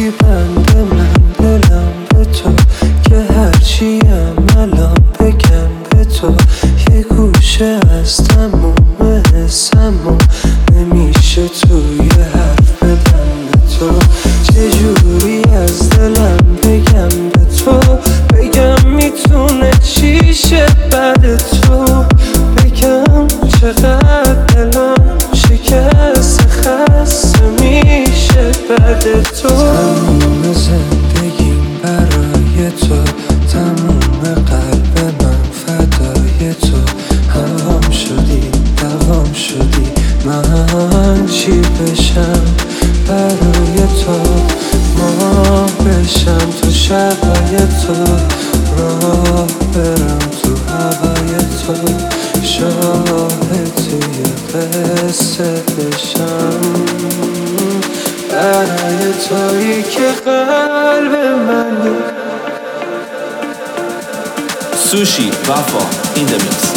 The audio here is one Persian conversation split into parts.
هرچی بنده من دلم به تو، که هرچیم الان بگم به تو، یه گوشه از تموم حسمو نمیشه توی حرف بدم به تو. چجوری از دلم بگم به تو، بگم میتونه چی شه بعد تو، بگم چقدر دلم شکست خسته میشه بعد تو. تموم زندگیم برای تو، تموم قلب من فدای تو، هوام شدی دوام شدی، من چی بشم برای تو، ما بشم تو شبای تو، راه برم تو هوای تو، شاهد توی قصه بشم برای تویی که قلب منی. Sushi Wafa in the mix.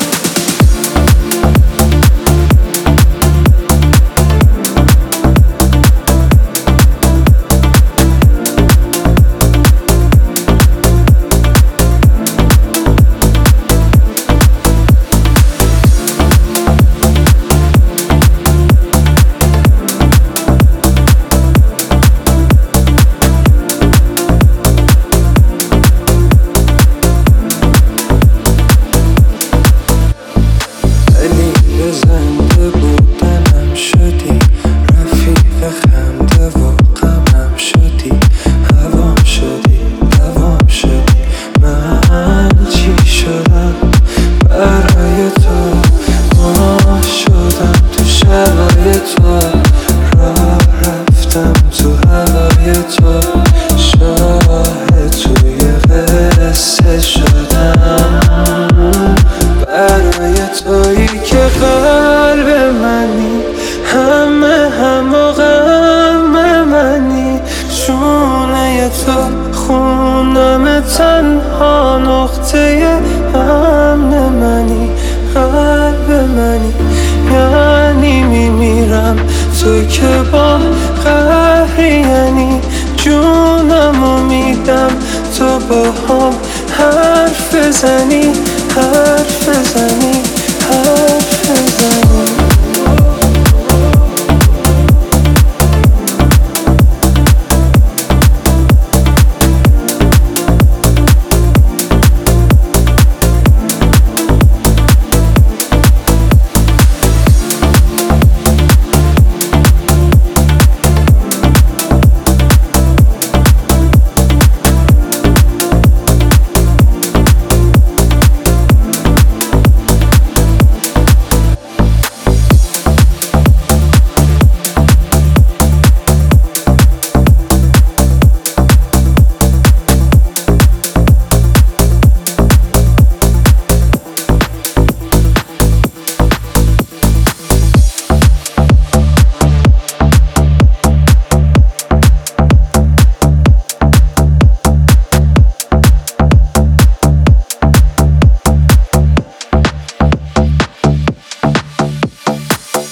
زنده بودنم شدی، رفیق خنده و غمم شدی، هوام شدی دوام شدی، من چی شدم برای تو، ما شدم تو شبای تو، راه رفتم تو هوای تو، شاهد توی قصه شدم برای تویی که قلب منی، همه و غم منی، شونه تو خونم تنها نقطه امن منی، قلب منی، یعنی میمیرم تو که با قهری، یعنی جونمو میدم تو با هم حرف بزنی،